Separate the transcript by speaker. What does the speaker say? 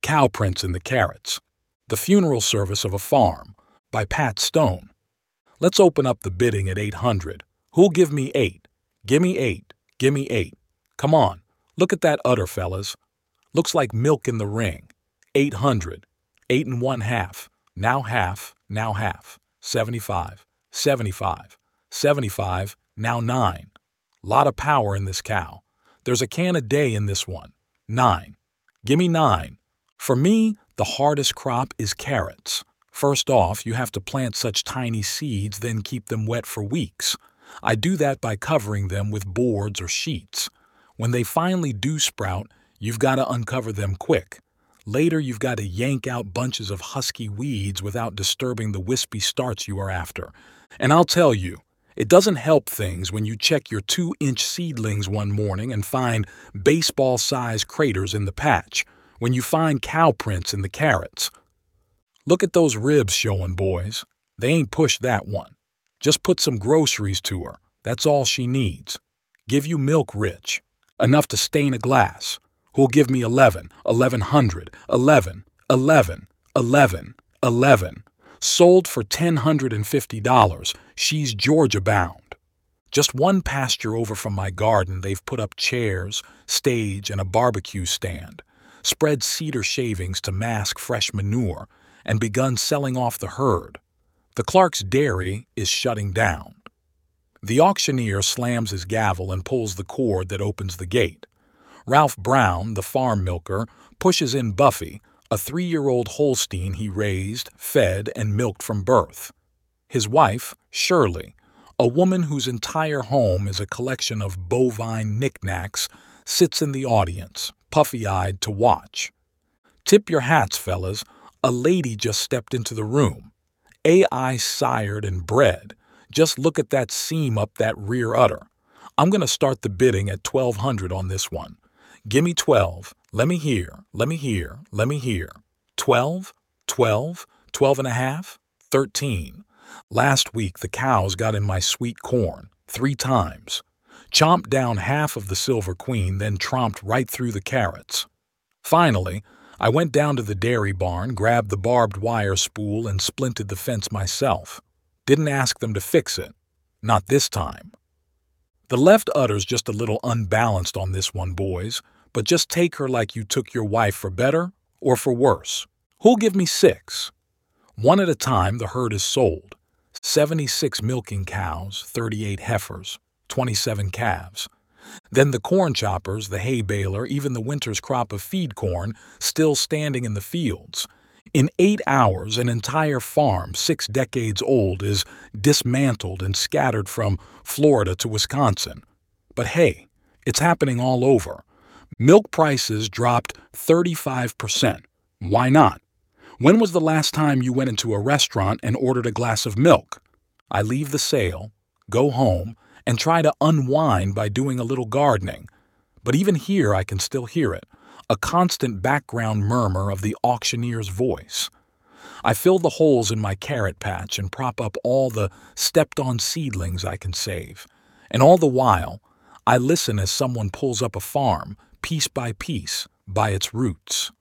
Speaker 1: Cow Prints in the Carrots, The Funeral Service of a Farm by Pat Stone. Let's open up the bidding at 800. Who'll give me 8? Gimme 8. Gimme 8. Come on, look at that udder, fellas. Looks like milk in the ring. 800. 8 1/2. Now half, now half. 75. 75. 75. Now 9. Lot of power in this cow. There's a can a day in this one. 9. Gimme 9. For me, the hardest crop is carrots. First off, you have to plant such tiny seeds, then keep them wet for weeks. I do that by covering them with boards or sheets. When they finally do sprout, you've got to uncover them quick. Later, you've got to yank out bunches of husky weeds without disturbing the wispy starts you are after. And I'll tell you, it doesn't help things when you check your 2-inch seedlings one morning and find baseball-sized craters in the patch, when you find cow prints in the carrots. Look at those ribs showing, boys. They ain't pushed that one. Just put some groceries to her. That's all she needs. Give you milk rich. Enough to stain a glass. Who'll give me 11, 1100, 11, 11, 11, 11. Sold for $1,050. She's Georgia bound. Just one pasture over from my garden, they've put up chairs, stage, and a barbecue stand, spread cedar shavings to mask fresh manure, and begun selling off the herd. The Clark's dairy is shutting down. The auctioneer slams his gavel and pulls the cord that opens the gate. Ralph Brown, the farm milker, pushes in Buffy, a 3-year-old Holstein he raised, fed, and milked from birth. His wife, Shirley, a woman whose entire home is a collection of bovine knickknacks, sits in the audience, puffy-eyed to watch. Tip your hats, fellas. A lady just stepped into the room. AI sired and bred. Just look at that seam up that rear udder. I'm going to start the bidding at 1,200 on this one. Gimme 12. Let me hear, let me hear, let me hear. 12, 12, 12 and a half, 13. Last week the cows got in my sweet corn 3 times. Chomped down half of the Silver Queen, then tromped right through the carrots. Finally, I went down to the dairy barn, grabbed the barbed wire spool, and splinted the fence myself. Didn't ask them to fix it. Not this time. The left udder's just a little unbalanced on this one, boys, but just take her like you took your wife, for better or for worse. Who'll give me 6? One at a time, the herd is sold. 76 milking cows, 38 heifers, 27 calves. Then the corn choppers, the hay baler, even the winter's crop of feed corn, still standing in the fields. In 8 hours, an entire farm, 6 decades old, is dismantled and scattered from Florida to Wisconsin. But hey, it's happening all over. Milk prices dropped 35%. Why not? When was the last time you went into a restaurant and ordered a glass of milk? I leave the sale, go home, and try to unwind by doing a little gardening. But even here I can still hear it, a constant background murmur of the auctioneer's voice. I fill the holes in my carrot patch and prop up all the stepped-on seedlings I can save. And all the while, I listen as someone pulls up a farm, piece by its roots.